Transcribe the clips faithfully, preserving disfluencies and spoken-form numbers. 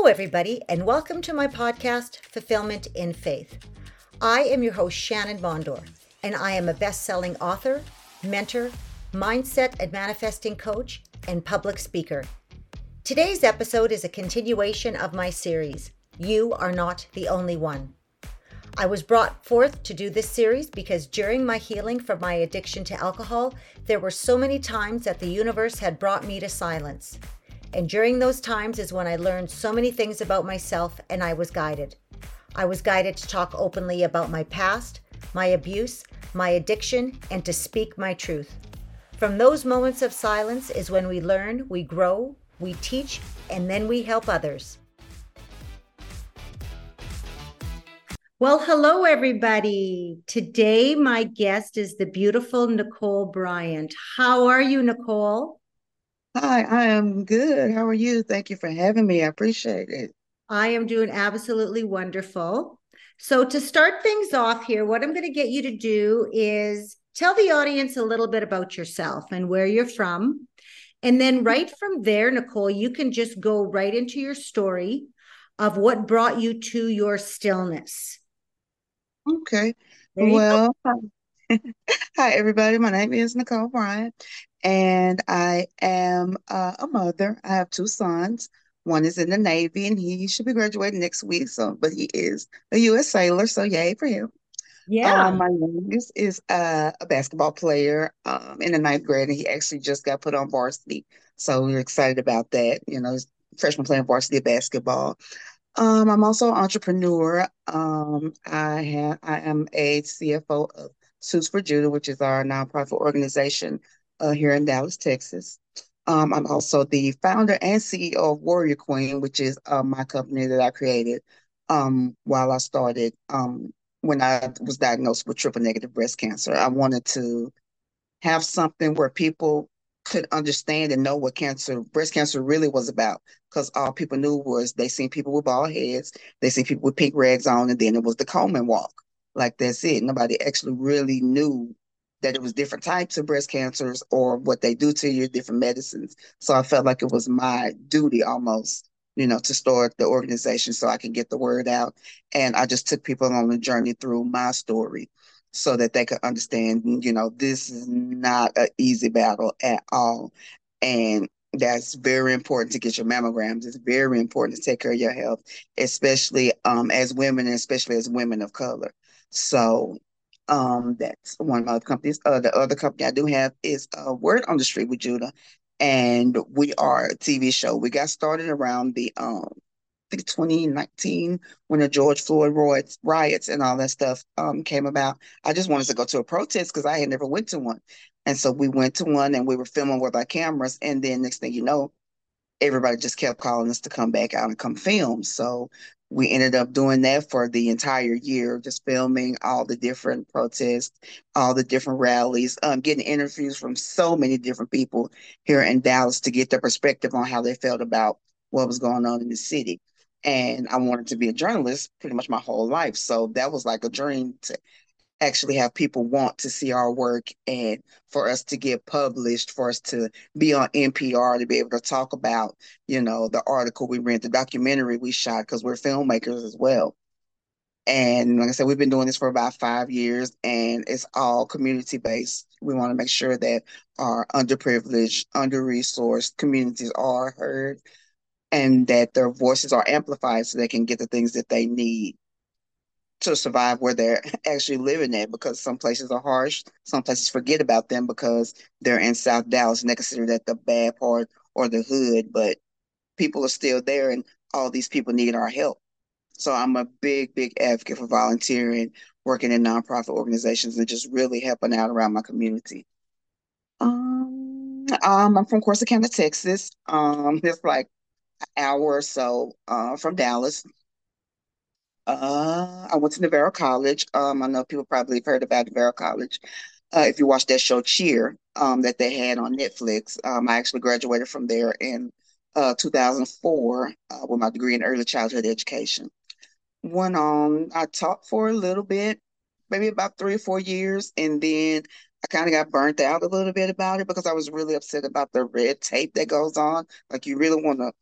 everybody, and welcome to my podcast, Fulfillment in Faith. I am your host, Shannon Bondor, and I am a best-selling author, mentor, mindset and manifesting coach, and public speaker. Today's episode is a continuation of my series, You Are Not the Only One. I was brought forth to do this series because during my healing from my addiction to alcohol, there were so many times that the universe had brought me to silence. And during those times is when I learned so many things about myself and I was guided. I was guided to talk openly about my past, my abuse, my addiction, and to speak my truth. From those moments of silence is when we learn, we grow, we teach, and then we help others. Well, hello, everybody. Today, my guest is the beautiful Nicole Bryant. How are you, Nicole? Hi, I am good. How are you? Thank you for having me. I appreciate it. I am doing absolutely wonderful. So, to start things off here, what I'm going to get you to do is tell the audience a little bit about yourself and where you're from. And then, right from there, Nicole, you can just go right into your story of what brought you to your stillness. Okay. There you go. Well, hi, hi, everybody. My name is Nicole Bryant, and I am uh, a mother. I have two sons. One is in the Navy, and he should be graduating next week. So, but he is a U S sailor, so yay for him. Um, Yeah. my youngest is uh, a basketball player um, in the ninth grade, and he actually just got put on varsity. So we're excited about that. You know, he's freshman playing varsity basketball. Um, I'm also an entrepreneur. Um, I have I am a C F O of Suits for Judah, which is our nonprofit organization uh, here in Dallas, Texas. Um, I'm also the founder and C E O of Warrior Queen, which is uh, my company that I created um, while I started um, when I was diagnosed with triple negative breast cancer. I wanted to have something where people could understand and know what cancer, breast cancer really was about. Because all people knew was they seen people with bald heads, they seen people with pink rags on, and then it was the Coleman walk. Like that's it. Nobody actually really knew that it was different types of breast cancers or what they do to you, different medicines. So I felt like it was my duty almost, you know, to start the organization so I can get the word out. And I just took people on a journey through my story so that they could understand, you know, this is not an easy battle at all. And that's very important to get your mammograms. It's very important to take care of your health, especially um, as women, and especially as women of color. So um, that's one of my other companies. Uh, the other company I do have is uh, Word on the Street with Judah, and we are a T V show. We got started around the um, I think twenty nineteen when the George Floyd riots, riots and all that stuff um, came about. I just wanted to go to a protest because I had never went to one. And so we went to one and we were filming with our cameras. And then next thing you know, everybody just kept calling us to come back out and come film. So we ended up doing that for the entire year, just filming all the different protests, all the different rallies, um, getting interviews from so many different people here in Dallas to get their perspective on how they felt about what was going on in the city. And I wanted to be a journalist pretty much my whole life. So that was like a dream to actually have people want to see our work and for us to get published, for us to be on N P R, to be able to talk about, you know, the article we read, the documentary we shot, because we're filmmakers as well. And like I said, we've been doing this for about five years and it's all community based. We want to make sure that our underprivileged, under-resourced communities are heard and that their voices are amplified so they can get the things that they need to survive where they're actually living at, because some places are harsh. Some places forget about them because they're in South Dallas and they consider that the bad part or the hood, but people are still there and all these people need our help. So I'm a big, big advocate for volunteering, working in nonprofit organizations and just really helping out around my community. Um, um, I'm from Corsicana, Texas. Um, it's like an hour or so uh, from Dallas. Uh, I went to Navarro College. Um, I know people probably have heard about Navarro College. Uh, if you watch that show Cheer, um, that they had on Netflix, um, I actually graduated from there in uh, two thousand four uh, with my degree in early childhood education. Went on, I taught for a little bit, maybe about three or four years, and then I kind of got burnt out a little bit about it because I was really upset about the red tape that goes on. Like you really want to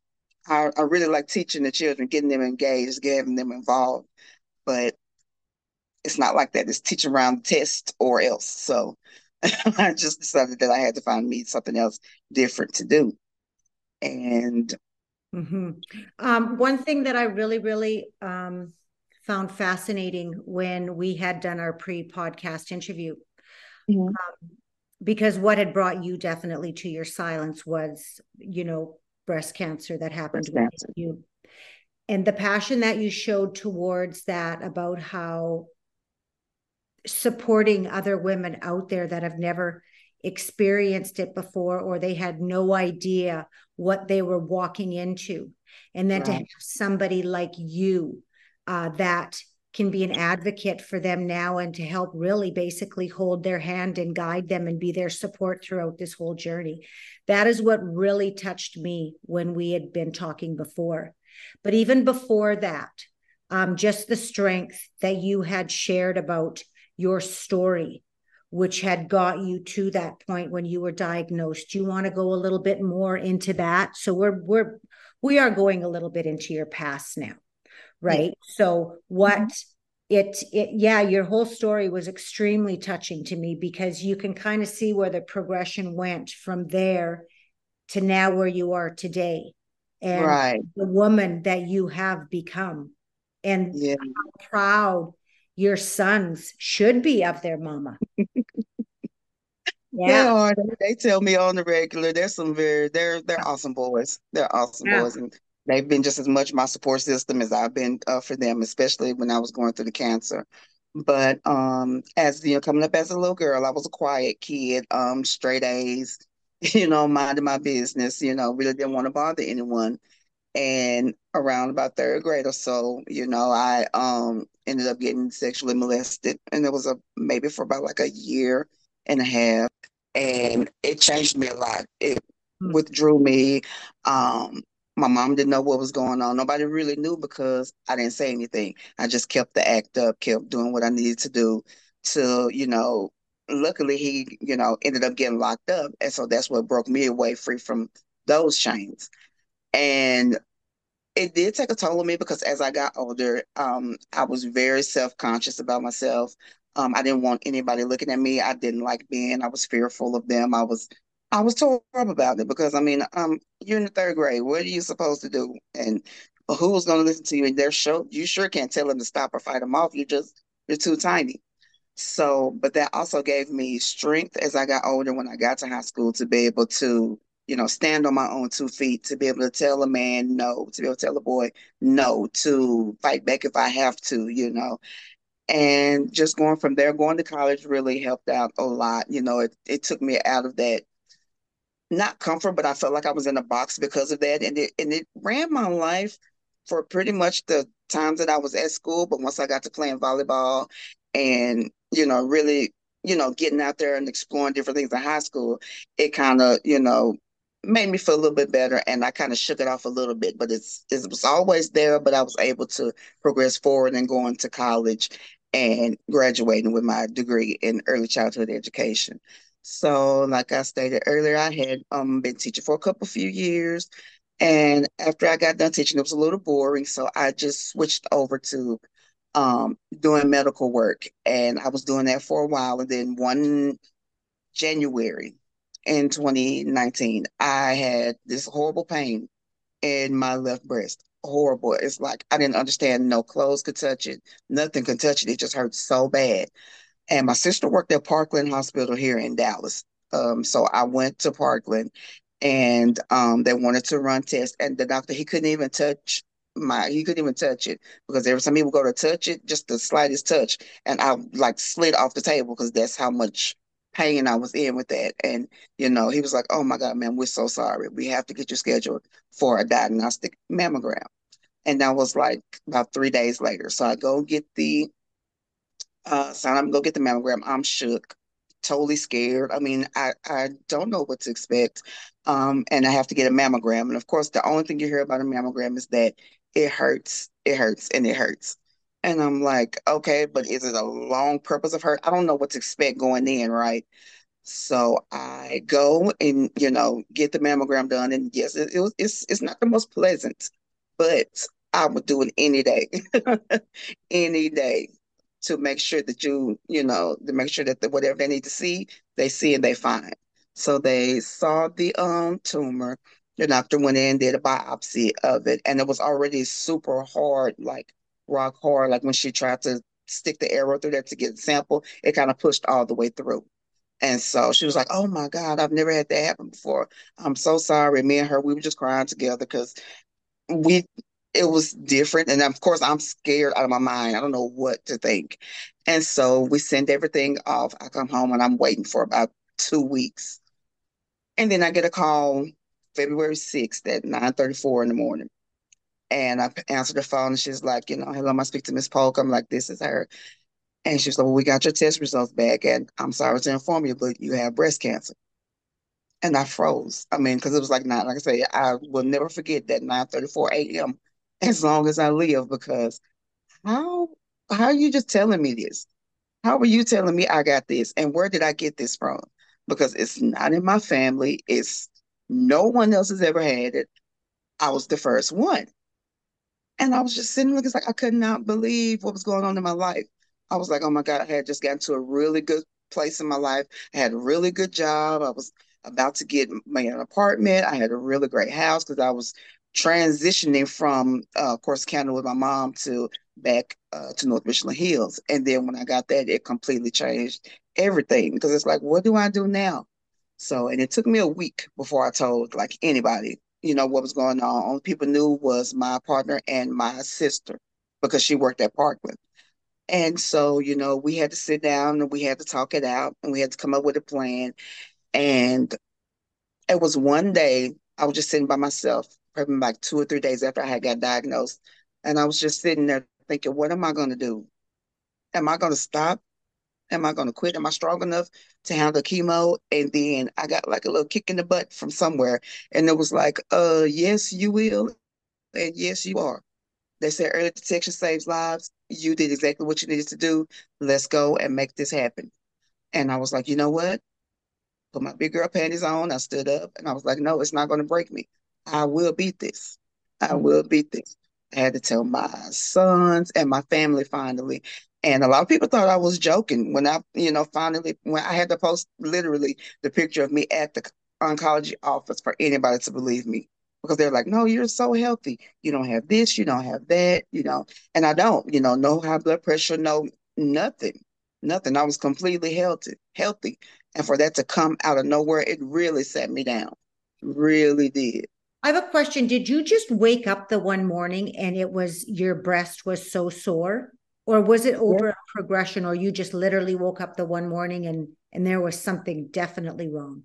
I, I really like teaching the children, getting them engaged, getting them involved. But it's not like that. It's teaching around the test or else. So I just decided that I had to find me something else different to do. And hmm Um, one thing that I really, really um, found fascinating when we had done our pre-podcast interview, Mhm. because what had brought you definitely to your silence was, you know, breast cancer that happened breast with cancer. you. And the passion that you showed towards that, about how supporting other women out there that have never experienced it before, or they had no idea what they were walking into. And then to have Right. somebody like you uh, that can be an advocate for them now, and to help really basically hold their hand and guide them and be their support throughout this whole journey. That is what really touched me when we had been talking before. But even before that, um, just the strength that you had shared about your story, which had got you to that point when you were diagnosed. Do you want to go a little bit more into that? So we're we're we are going a little bit into your past now, Yeah. right? So what Mhm. it it yeah, your whole story was extremely touching to me, because you can kind of see where the progression went from there to now where you are today, and Right. the woman that you have become, and Yeah. how proud your sons should be of their mama. They Yeah. are. They, they tell me on the regular. They're some very. They're they're awesome boys. They're awesome Yeah. boys, and they've been just as much my support system as I've been uh, for them, especially when I was going through the cancer. But um, as you know, coming up as a little girl, I was a quiet kid, um, straight A's, you know, minding my business. You know, really didn't want to bother anyone. And around about third grade or so, you know, I um ended up getting sexually molested, and it was a maybe for about like a year and a half, and it changed me a lot. It Mm. withdrew me. Um, my mom didn't know what was going on. Nobody really knew because I didn't say anything. I just kept the act up, kept doing what I needed to do to, you know, luckily he, you know, ended up getting locked up. And so that's what broke me away free from those chains. And it did take a toll on me because as I got older, um, I was very self-conscious about myself. Um, I didn't want anybody looking at me. I didn't like being. I was fearful of them. I was, I was tore up about it because I mean, um, you're in the third grade. What are you supposed to do? And who's going to listen to you in their show? You sure can't tell them to stop or fight them off. You're just, you're too tiny. So, but that also gave me strength as I got older when I got to high school to be able to, you know, stand on my own two feet, to be able to tell a man no, to be able to tell a boy no, to fight back if I have to, you know. And just going from there, going to college really helped out a lot. You know, it, it took me out of that, not comfort, but I felt like I was in a box because of that. And it and it ran my life for pretty much the times that I was at school. But once I got to playing volleyball and, you know, really, you know, getting out there and exploring different things in high school, it kind of, you know, made me feel a little bit better and I kind of shook it off a little bit. But it's it was always there, but I was able to progress forward and going to college and graduating with my degree in early childhood education. So, like I stated earlier, I had um been teaching for a couple few years, and after I got done teaching, it was a little boring, so I just switched over to um doing medical work, and I was doing that for a while, and then one January in twenty nineteen, I had this horrible pain in my left breast. Horrible. It's like I didn't understand. No clothes could touch it. Nothing could touch it. It just hurt so bad. And my sister worked at Parkland Hospital here in Dallas. Um, so I went to Parkland and um, they wanted to run tests. And the doctor, he couldn't even touch my, he couldn't even touch it because every time he would go to touch it, just the slightest touch, and I like slid off the table because that's how much pain I was in with that. And, you know, he was like, oh my God, man, we're so sorry. We have to get you scheduled for a diagnostic mammogram. And that was like about three days later. So I go get the uh, sign up and go get the mammogram. I'm shook, totally scared. I mean, I, I don't know what to expect. Um, and I have to get a mammogram. And of course, the only thing you hear about a mammogram is that it hurts, it hurts, and it hurts. And I'm like, okay, but is it a long purpose of hurt? I don't know what to expect going in, right? So I I go and, you know, get the mammogram done. And yes, it, it was, it's, it's not the most pleasant, but I would do it any day, any day to make sure that you, you know, to make sure that the, whatever they need to see, they see and they find. So they saw the um tumor. The doctor went in, did a biopsy of it, and it was already super hard, like rock hard. Like when she tried to stick the arrow through there to get the sample, it kind of pushed all the way through. And so she was like, "Oh my God, I've never had that happen before. I'm so sorry." Me and her, we were just crying together because we it was different. And of course, I'm scared out of my mind. I don't know what to think. And so we send everything off. I come home and I'm waiting for about two weeks. And then I get a call February sixth at nine thirty-four in the morning. And I answer the phone and she's like, you know, hello, am I speak to Miss Polk? I'm like, this is her. And she's like, well, we got your test results back. And I'm sorry to inform you, but you have breast cancer. And I froze. I mean, because it was like nine, like I say, I will never forget that nine thirty-four a m as long as I live, because how how are you just telling me this? How are you telling me I got this? And where did I get this from? Because it's not in my family. It's no one else has ever had it. I was the first one. And I was just sitting there, it's like I could not believe what was going on in my life. I was like, oh my God, I had just gotten to a really good place in my life. I had a really good job. I was about to get my own apartment. I had a really great house because I was transitioning from, uh, of course, Canada with my mom to back uh, to North Richland Hills. And then when I got that, it completely changed everything because it's like, what do I do now? So, and it took me a week before I told like anybody, you know, what was going on. Only people knew was my partner and my sister because she worked at Parkland. And so, you know, we had to sit down and we had to talk it out and we had to come up with a plan. And it was one day I was just sitting by myself, probably like two or three days after I had got diagnosed. And I was just sitting there thinking, what am I going to do? Am I going to stop? Am I going to quit? Am I strong enough to handle chemo? And then I got like a little kick in the butt from somewhere. And it was like, uh, yes, you will. And yes, you are. They said early detection saves lives. You did exactly what you needed to do. Let's go and make this happen. And I was like, you know what? Put my big girl panties on. I stood up and I was like, no, it's not going to break me. I will beat this. I will beat this. I had to tell my sons and my family finally. And a lot of people thought I was joking when I, you know, finally, when I had to post literally the picture of me at the oncology office for anybody to believe me. Because they're like, no, you're so healthy. You don't have this, you don't have that, you know. And I don't, you know, no high blood pressure, no nothing, nothing. I was completely healthy, healthy. And for that to come out of nowhere, it really set me down. Really did. I have a question. Did you just wake up the one morning and it was your breast was so sore? Or was it Yeah. over a progression, or you just literally woke up the one morning and and there was something definitely wrong?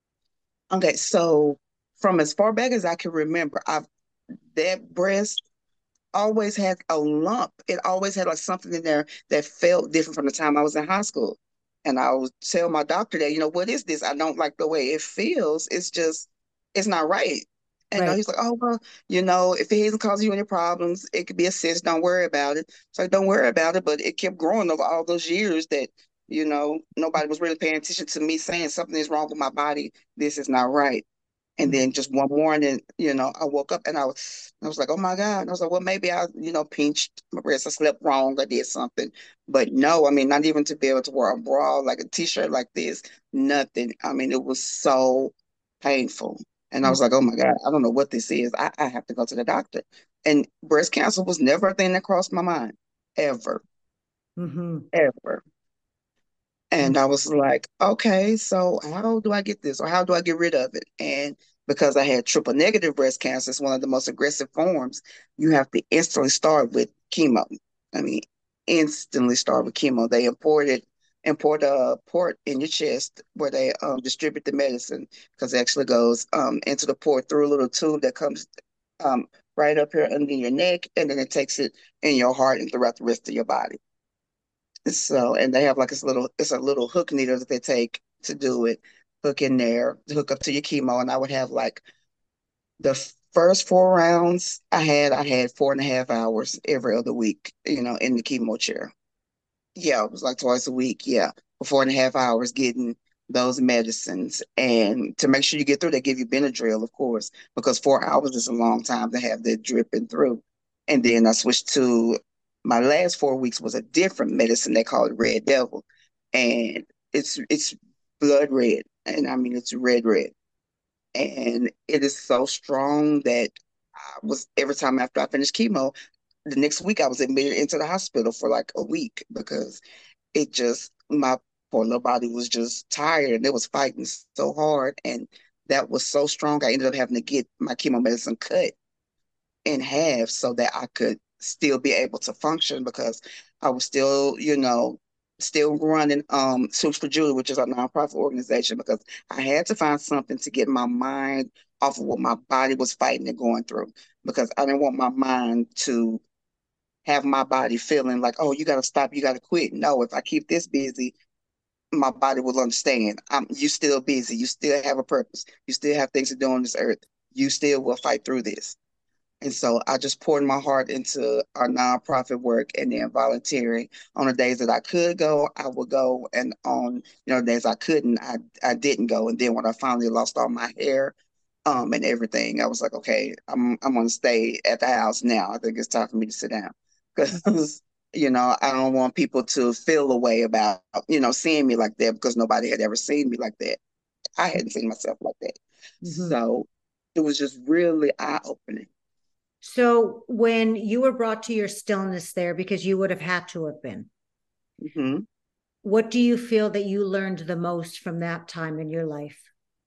Okay, so from as far back as I can remember, I've that breast always had a lump. It always had like something in there that felt different from the time I was in high school. And I would tell my doctor that, you know, what is this? I don't like the way it feels. It's just, it's not right. And uh, Right. he's like, oh, well, you know, if it isn't causing you any problems, it could be a cyst. Don't worry about it. So don't worry about it. But it kept growing over all those years that, you know, nobody was really paying attention to me saying something is wrong with my body. This is not right. And then just one morning, you know, I woke up and I was, I was like, oh my God. And I was like, well, maybe I, you know, pinched my wrist. I slept wrong. I did something. But no, I mean, not even to be able to wear a bra, like a t-shirt like this, nothing. I mean, it was so painful. And I was like, oh my God, I don't know what this is. I, I have to go to the doctor. And breast cancer was never a thing that crossed my mind, ever, Mm-hmm. ever. And I was like, okay, so how do I get this or how do I get rid of it? And because I had triple negative breast cancer, it's one of the most aggressive forms, you have to instantly start with chemo. I mean, instantly start with chemo. They imported import a port in your chest where they um, distribute the medicine because it actually goes um, into the port through a little tube that comes um, right up here under your neck, and then it takes it in your heart and throughout the rest of your body. So, and they have like this little, it's a little hook needle that they take to do it, hook in there, to hook up to your chemo. And I would have like the first four rounds I had, I had four and a half hours every other week, you know, in the chemo chair. Yeah, it was like twice a week. Yeah, for four and a half hours getting those medicines. And to make sure you get through, they give you Benadryl, of course, because four hours is a long time to have that dripping through. And then I switched to my last four weeks was a different medicine. They call it Red Devil. And it's it's blood red. And I mean it's red red. And it is so strong that I was every time after I finished chemo, the next week I was admitted into the hospital for like a week because it just my poor little body was just tired and it was fighting so hard and that was so strong. I ended up having to get my chemo medicine cut in half so that I could still be able to function because I was still, you know, still running um Soups for Julie, which is a nonprofit organization, because I had to find something to get my mind off of what my body was fighting and going through because I didn't want my mind to have my body feeling like, oh, you got to stop, you got to quit. No, if I keep this busy, my body will understand. I'm you still busy. You still have a purpose. You still have things to do on this earth. You still will fight through this. And so I just poured my heart into our nonprofit work and then volunteering. On the days that I could go, I would go. And on, you know, the days I couldn't, I, I didn't go. And then when I finally lost all my hair um, and everything, I was like, okay, I'm, I'm going to stay at the house now. I think it's time for me to sit down because, you know, I don't want people to feel a way about, you know, seeing me like that because nobody had ever seen me like that. I hadn't seen myself like that. Mm-hmm. So it was just really eye-opening. So when you were brought to your stillness there, because you would have had to have been, Mm-hmm. what do you feel that you learned the most from that time in your life?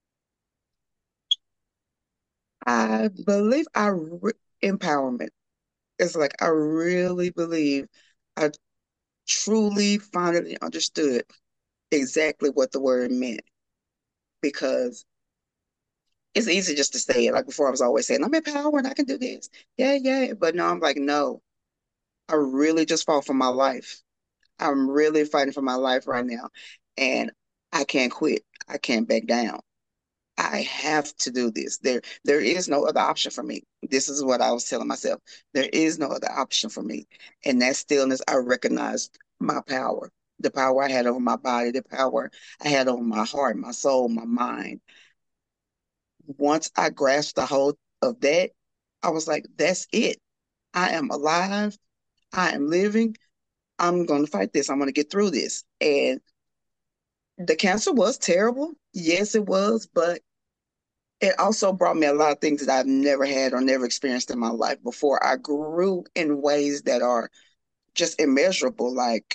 I believe I re empowerment. It's like I really believe I truly finally understood exactly what the word meant because it's easy just to say it. Like before, I was always saying, I'm empowered, I can do this. Yeah, yeah. But now I'm like, no, I really just fought for my life. I'm really fighting for my life right now. And I can't quit. I can't back down. I have to do this. There, there is no other option for me. This is what I was telling myself. There is no other option for me. And that stillness, I recognized my power, the power I had over my body, the power I had over my heart, my soul, my mind. Once I grasped the hold of that, I was like, that's it. I am alive. I am living. I'm going to fight this. I'm going to get through this. And the cancer was terrible. Yes, it was, but it also brought me a lot of things that I've never had or never experienced in my life before. I grew in ways that are just immeasurable. Like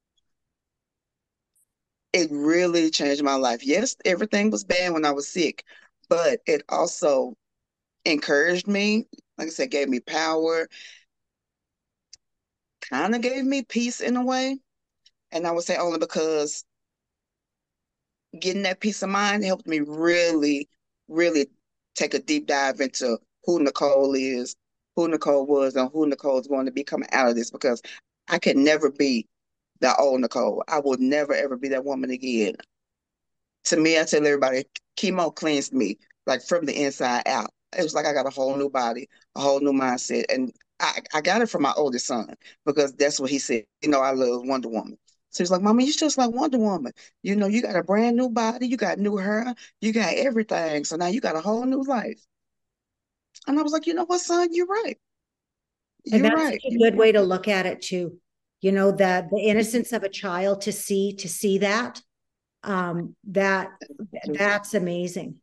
it really changed my life. Yes, everything was bad when I was sick, but it also encouraged me. Like I said, gave me power, kind of gave me peace in a way. And I would say only because getting that peace of mind helped me really, really take a deep dive into who Nicole is, who Nicole was, and who Nicole is going to be coming out of this because I could never be the old Nicole. I will never, ever be that woman again. To me, I tell everybody, chemo cleansed me, like from the inside out. It was like I got a whole new body, a whole new mindset. And I, I got it from my oldest son because that's what he said. You know, I love Wonder Woman. So he's like, Mama, you just like Wonder Woman. You know, you got a brand new body, you got new hair, you got everything. So now you got a whole new life. And I was like, you know what, son, you're right. And You're that's such right. a good way to look at it too. You know, that the innocence of a child to see to see that um that that's amazing.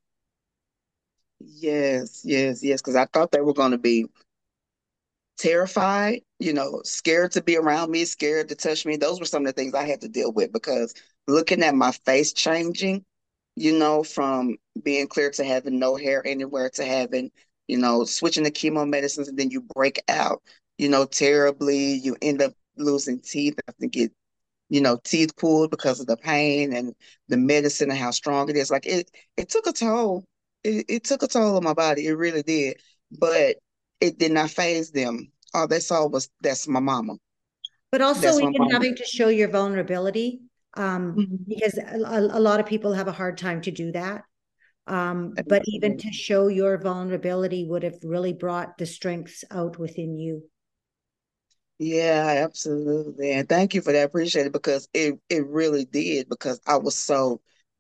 Yes, yes, yes. Because I thought they were going to be terrified, you know, scared to be around me, scared to touch me. Those were some of the things I had to deal with because looking at my face changing, you know, from being clear to having no hair anywhere to having, you know, switching to chemo medicines and then you break out, you know, terribly. You end up losing teeth, have to get, you know, teeth pulled because of the pain and the medicine and how strong it is. Like it, it took a toll. It, it took a toll on my body. It really did. But it did not phase them. All they saw was that's my mama. But also That's my even mama. having to show your vulnerability, um, Mhm. because a, a lot of people have a hard time to do that. Um, but even Absolutely. to show your vulnerability would have really brought the strengths out within you. Yeah, absolutely. And thank you for that. I appreciate it because it it really did because I was so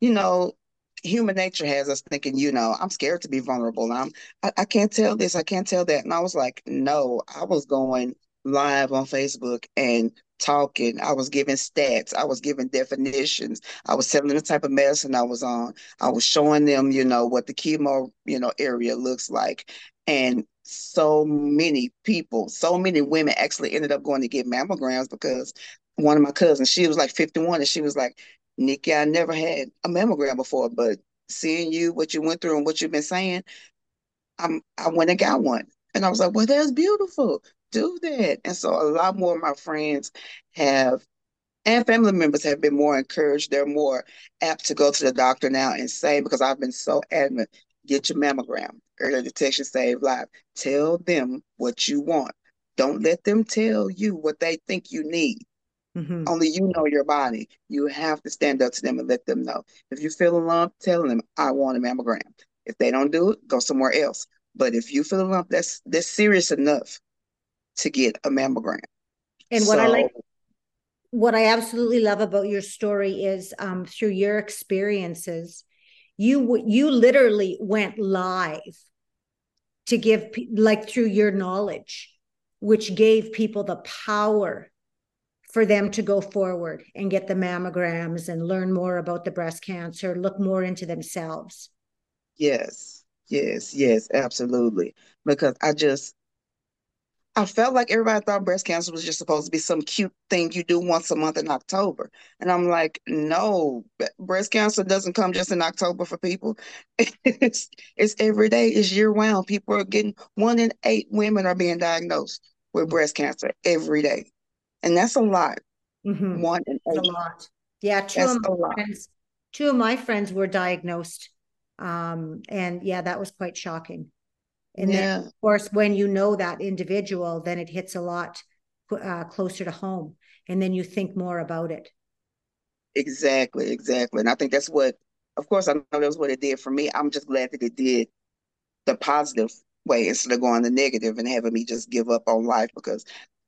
you know, human nature has us thinking, you know, I'm scared to be vulnerable. I'm, I, I can't tell this, I can't tell that. And I was like, no, I was going live on Facebook and talking. I was giving stats, I was giving definitions, I was telling them the type of medicine I was on. I was showing them, you know, what the chemo, you know, area looks like. And so many people, so many women actually ended up going to get mammograms because one of my cousins, she was like fifty-one, and she was like, Nikki, I never had a mammogram before, but seeing you, what you went through and what you've been saying, I'm I went and got one. And I was like, well, that's beautiful. Do that. And so a lot more of my friends have and family members have been more encouraged. They're more apt to go to the doctor now and say, because I've been so adamant, get your mammogram. Early detection save life. Tell them what you want. Don't let them tell you what they think you need. Mm-hmm. Only you know your body. You have to stand up to them and let them know. If you feel a lump, tell them, I want a mammogram. If they don't do it, go somewhere else. But if you feel a lump, that's that's serious enough to get a mammogram. And what I So like, what I absolutely love about your story is um, through your experiences, you you literally went live to give, like through your knowledge, which gave people the power for them to go forward and get the mammograms and learn more about the breast cancer, look more into themselves. yes, yes, yes, absolutely. Because I just I felt like everybody thought breast cancer was just supposed to be some cute thing you do once a month in October. And I'm like, no, breast cancer doesn't come just in October for people. It's it's every day, it's year round. People are getting one in eight women are being diagnosed with breast cancer every day. And that's a lot. Mm-hmm. One in A eight. lot. Yeah, two of That's my a lot. friends, two of my friends were diagnosed. Um, and yeah, that was quite shocking. And then, Yeah, of course, when you know that individual, then it hits a lot uh, closer to home. And then you think more about it. exactly, exactly. And I think that's what, of course, I know that's what it did for me. I'm just glad that it did the positive way instead of going the negative and having me just give up on life because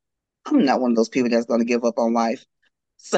I'm not one of those people that's going to give up on life. So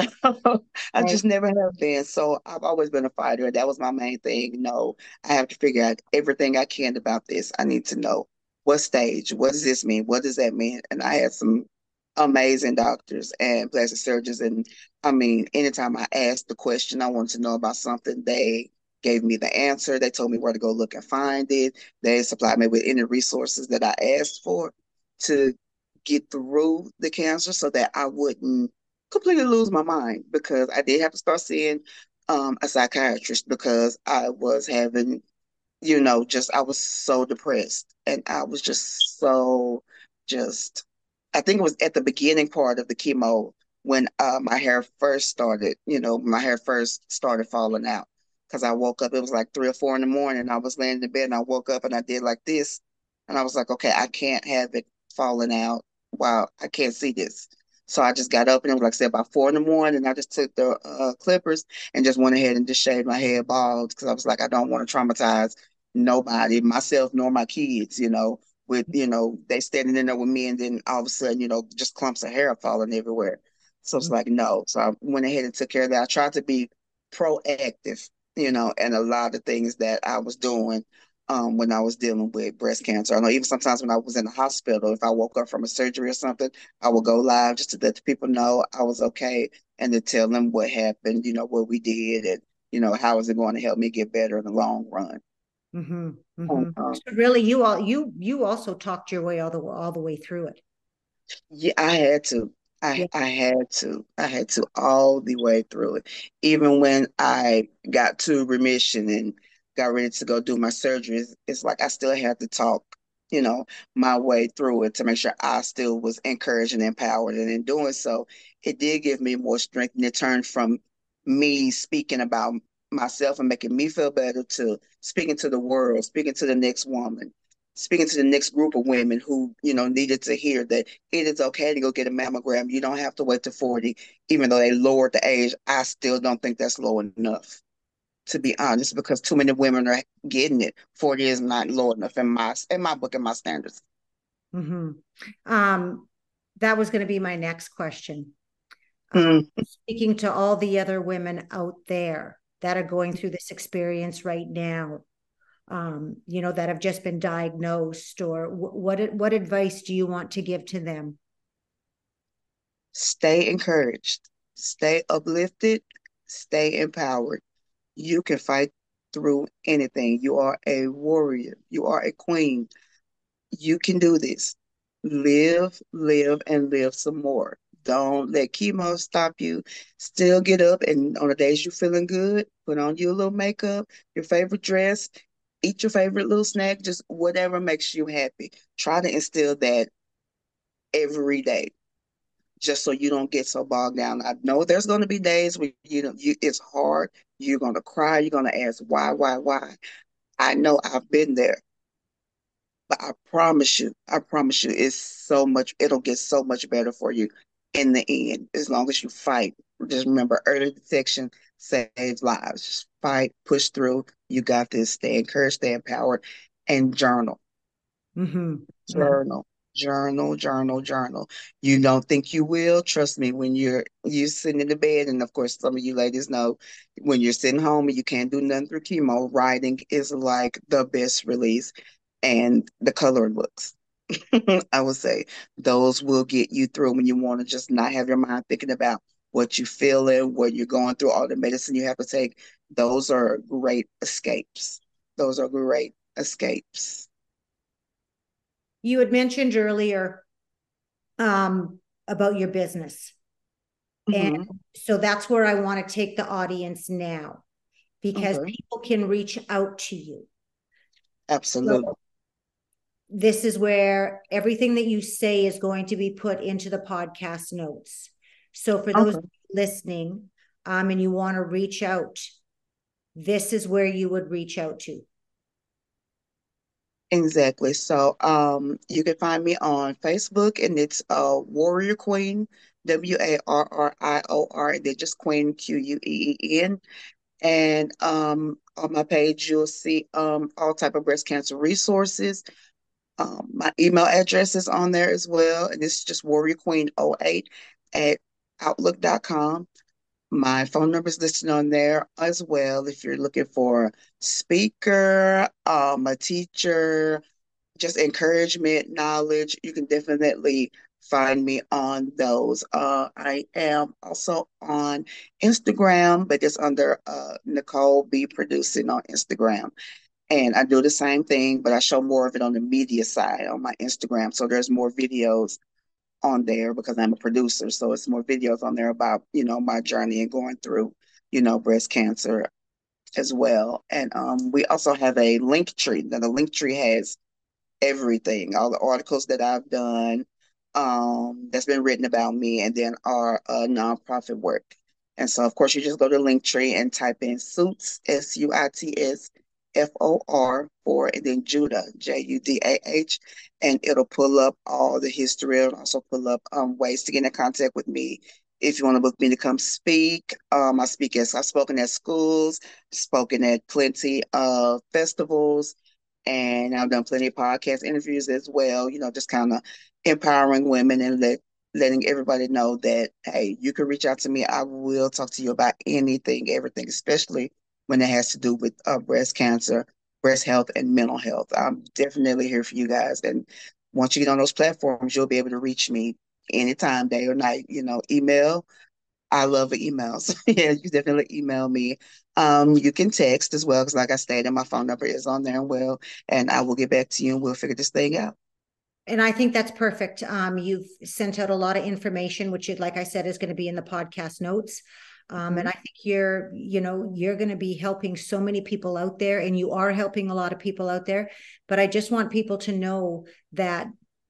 I Right. just never have been. So I've always been a fighter. That was my main thing. No, I have to figure out everything I can about this. I need to know what stage, what does this mean? What does that mean? And I had some amazing doctors and plastic surgeons. And I mean, anytime I asked the question, I wanted to know about something, they gave me the answer. They told me where to go look and find it. They supplied me with any resources that I asked for to get through the cancer so that I wouldn't completely lose my mind because I did have to start seeing um, a psychiatrist because I was having, you know, just I was so depressed and I was just so just I think it was at the beginning part of the chemo when uh, my hair first started, you know, my hair first started falling out because I woke up, it was like three or four in the morning. I was laying in bed and I woke up and I did like this. And I was like, okay, I can't have it falling out while I can't see this. So I just got up and it was like I said about four in the morning. And I just took the uh, clippers and just went ahead and just shaved my head bald because I was like, I don't want to traumatize nobody, myself nor my kids, you know, with, you know, they standing in there with me and then all of a sudden, you know, just clumps of hair falling everywhere. So it's like, no. So I went ahead and took care of that. I tried to be proactive, you know, and a lot of things that I was doing um, when I was dealing with breast cancer. I know even sometimes when I was in the hospital, if I woke up from a surgery or something, I would go live just to let the people know I was okay and to tell them what happened, you know, what we did and, you know, how is it going to help me get better in the long run. Mm-hmm. Um, Mm-hmm. um, So really, you all you you also talked your way all the all the way through it. Yeah, I had to. I Yeah. I had to. I had to all the way through it. Even when I got to remission and got ready to go do my surgery, it's, it's like I still had to talk, you know, my way through it to make sure I still was encouraged and empowered. And in doing so, it did give me more strength and it turned from me speaking about myself and making me feel better to speaking to the world, speaking to the next woman, speaking to the next group of women who, you know, needed to hear that it is okay to go get a mammogram. You don't have to wait to forty, even though they lowered the age. I still don't think that's low enough, to be honest, because too many women are getting it. forty is not low enough in my in my book and my standards. Mm-hmm. Um, that was going to be my next question. Um, Mm, Speaking to all the other women out there that are going through this experience right now, um, you know, that have just been diagnosed, or what, what advice do you want to give to them? Stay encouraged, stay uplifted, stay empowered. You can fight through anything. You are a warrior. You are a queen. You can do this. Live, live, and live some more. Don't let chemo stop you. Still get up, and on the days you're feeling good, put on your little makeup, your favorite dress, eat your favorite little snack, just whatever makes you happy. Try to instill that every day, just so you don't get so bogged down. I know there's going to be days where you know you, it's hard. You're going to cry. You're going to ask why, why, why. I know I've been there. But I promise you, I promise you, it's so much, it'll get so much better for you in the end, as long as you fight. Just remember, early detection saves lives. Just fight, push through. You got this. Stay encouraged, stay empowered, and journal. Mm-hmm. Mm-hmm. Journal, journal, journal, journal. You don't think you will? Trust me, when you're you sitting in the bed, and of course, some of you ladies know when you're sitting home and you can't do nothing through chemo, writing is like the best release, and the coloring books. I would say those will get you through when you want to just not have your mind thinking about what you feeling, what you're going through, all the medicine you have to take. Those are great escapes. Those are great escapes. You had mentioned earlier um, about your business. And Hmm. so that's where I want to take the audience now, because Okay. people can reach out to you. Absolutely. So this is where everything that you say is going to be put into the podcast notes. So for those Okay. listening, um, and you want to reach out, this is where you would reach out to. Exactly. So um you can find me on Facebook, and it's uh Warrior Queen, W A R R I O R, and then just Queen, Q U E E N. And um on my page you'll see um all type of breast cancer resources. Um my email address is on there as well, and it's just warrior queen oh eight at outlook dot com. My phone number is listed on there as well if you're looking for a speaker, um, a teacher, just encouragement, knowledge. You can definitely find me on those. Uh, I am also on Instagram, but it's under uh, Nicole B Producing on Instagram. And I do the same thing, but I show more of it on the media side on my Instagram. So there's more videos on there because I'm a producer. So it's more videos on there about, you know, my journey and going through, you know, breast cancer as well. And um, we also have a link tree. Now the link tree has everything, all the articles that I've done, um, that's been written about me, and then our uh, nonprofit work. And so, of course, you just go to Linktree and type in Suits, S U I T S F O R, for, and then Judah, J U D A H, and it'll pull up all the history. It'll also pull up um, ways to get in contact with me. If you want to book me to come speak, um, I speak as I've spoken at schools, spoken at plenty of festivals, and I've done plenty of podcast interviews as well, you know, just kind of empowering women and let letting everybody know that, hey, you can reach out to me. I will talk to you about anything, everything, especially when it has to do with uh, breast cancer, breast health, and mental health. I'm definitely here for you guys. And once you get on those platforms, you'll be able to reach me anytime, day or night. You know, email. I love emails. Yeah, you definitely email me. Um, you can text as well, because like I stated, my phone number is on there and well, and I will get back to you and we'll figure this thing out. And I think that's perfect. Um, you've sent out a lot of information, which, like I said, is going to be in the podcast notes. Um, and Mhm. I think you're, you know, you're going to be helping so many people out there, and you are helping a lot of people out there. But I just want people to know that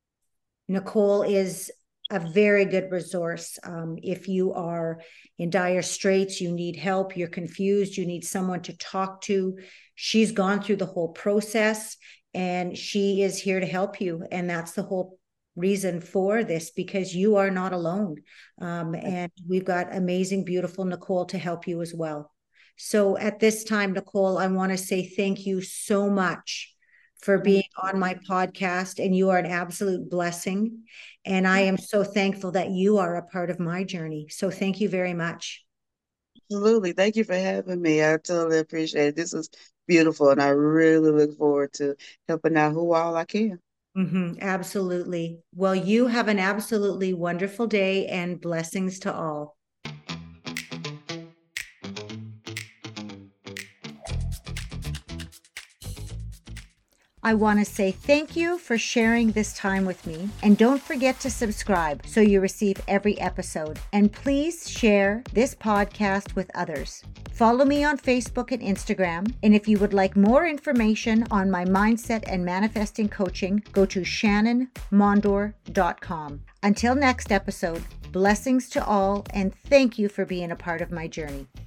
Nicole is a very good resource. Um, if you are in dire straits, you need help, you're confused, you need someone to talk to. She's gone through the whole process, and she is here to help you. And that's the whole reason for this, because you are not alone. Um, and we've got amazing, beautiful Nicole to help you as well. So at this time, Nicole, I want to say thank you so much for being Thank on my you. podcast, and you are an absolute blessing. And I am so thankful that you are a part of my journey. So thank you very much. Absolutely. Thank you for having me. I totally appreciate it. This is beautiful, and I really look forward to helping out who all I can. Hmm, absolutely. Well, you have an absolutely wonderful day and blessings to all. I want to say thank you for sharing this time with me. And don't forget to subscribe so you receive every episode. And please share this podcast with others. Follow me on Facebook and Instagram. And if you would like more information on my mindset and manifesting coaching, go to shannon mondor dot com. Until next episode, blessings to all, and thank you for being a part of my journey.